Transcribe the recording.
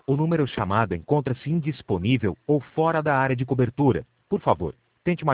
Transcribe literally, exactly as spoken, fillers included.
O número chamado encontra-se indisponível ou fora da área de cobertura. Por favor, tente mais